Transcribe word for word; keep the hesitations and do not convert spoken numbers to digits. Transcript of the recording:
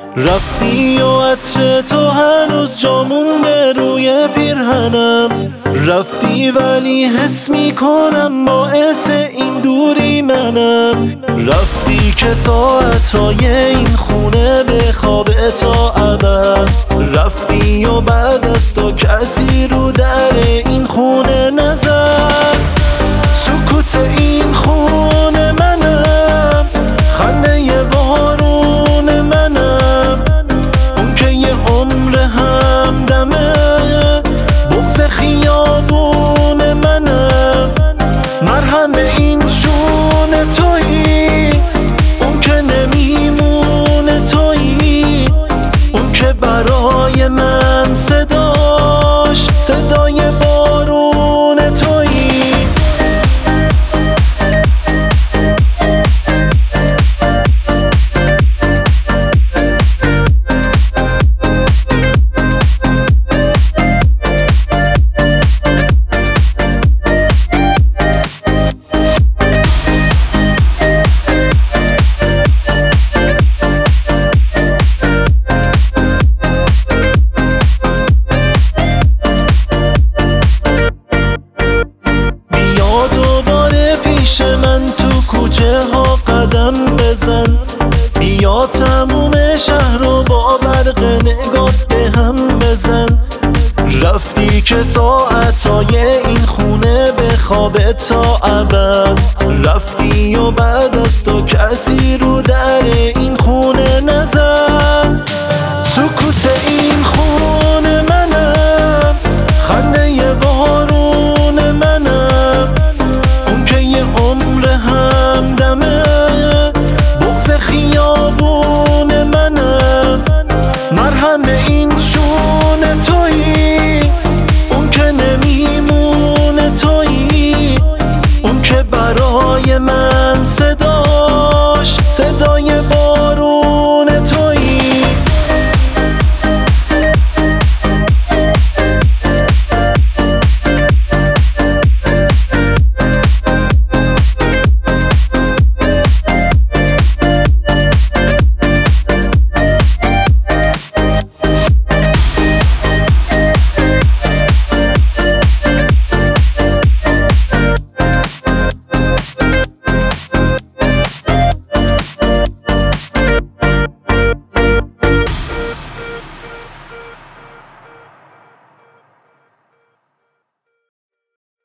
رفتی و عطر تو هنوز جا مونده روی پیرهنم. رفتی ولی حس میکنم باعث این دوری منم. رفتی که ساعتهای این خونه به خواب تا ابد. رفتی و بعد از تو کسی رو در این خونه نزد. سکوت این خونه منم، خنده ی بارون منم، اون که یه عمر همدمه، بغض خیابون منم. مرهم این شونه تویی، اون که نمیمونه تویی، اون که برای من صداش صدای بارون تویی. من تو کوچه ها قدم بزن، بیا تموم شهر رو با برق نگاه به هم بزن. رفتی که ساعتهای این خونه به خواب تا ابد. رفتی و بعد از تو کسی رو در این خونه نزد. سکوت این خونه منم، خنده ی بارون منم، اون که یه عمر همدمه، بغض خیابون منم. مرهم این شونه تویی، اون که نمیمونه تویی، اون که برای من صداش صدای با